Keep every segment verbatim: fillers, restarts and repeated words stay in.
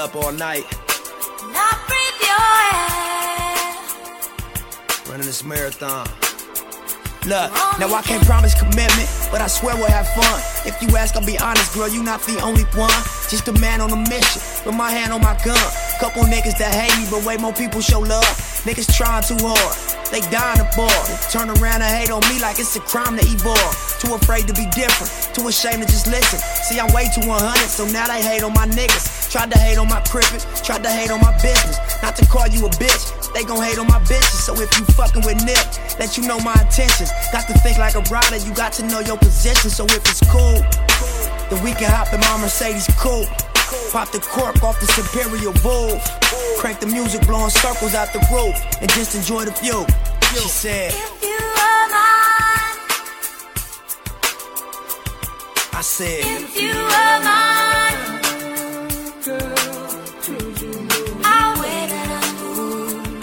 up all night. Not breathe your air. Running this marathon. Look, now I can't promise commitment, but I swear we'll have fun. If you ask, I'll be honest, girl, you not the only one. Just a man on a mission, with my hand on my gun. Couple niggas that hate me, but way more people show love. Niggas trying too hard, they dying to ball. They turn around and hate on me like it's a crime to evolve. Too afraid to be different, too ashamed to just listen. See, I'm way too one hundred, so now they hate on my niggas. Tried to hate on my crippin', tried to hate on my business. Not to call you a bitch, they gon' hate on my bitches. So if you fucking with Nip, let you know my intentions. Got to think like a rider, you got to know your position. So if it's cool, then we can hop in my Mercedes coupe. Pop the cork off the Superior Wolf. Crank the music, blowing circles out the roof, and just enjoy the view. She said, if you were mine, I said, if you were mine, I'll wait and I'll move.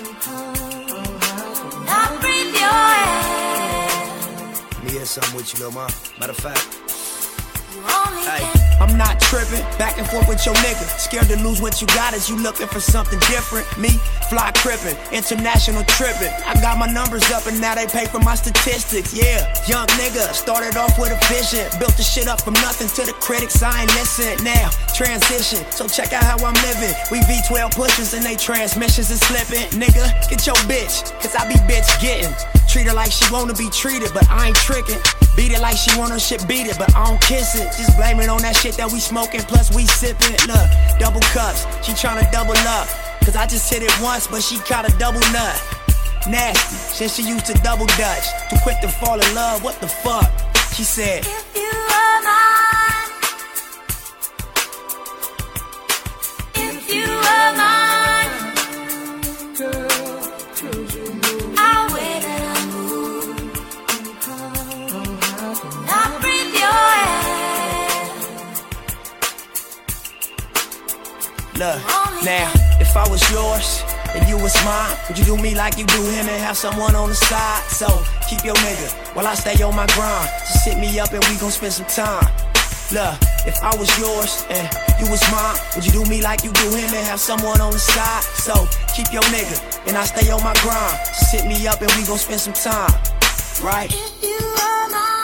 Not breathe your air. let me hear something with you, little ma. Matter of fact, You only hey, can. I'm not tripping, back and forth with your nigga. Scared to lose what you got as you looking for something different. Me, fly crippin', international trippin'. I got my numbers up and now they pay for my statistics. Yeah, young nigga, started off with a vision. Built the shit up from nothing to the critics, I ain't listen. Now, transition, so check out how I'm living. We V twelve pushers and they transmissions is slipping. Nigga, get your bitch, cause I be bitch getting. Treat her like she wanna be treated, but I ain't tricking. Beat it like she want her shit beat it, but I don't kiss it. Just blame it on that shit that we smoking, plus we sipping. Look, double cups, she tryna double up. Cause I just hit it once, but she caught a double nut. Nasty, since she used to double dutch. Too quick to fall in love, what the fuck? She said, If you were mine, if you were mine, I'll wait and I'll move. Not breathe your air. look, now, if I was yours and you was mine, would you do me like you do him and have someone on the side? So, keep your nigga while I stay on my grind. Just hit me up and we gon' spend some time. Look, if I was yours and you was mine, would you do me like you do him and have someone on the side? So, keep your nigga and I stay on my grind. Just hit me up and we gon' spend some time. Right? If you were mine.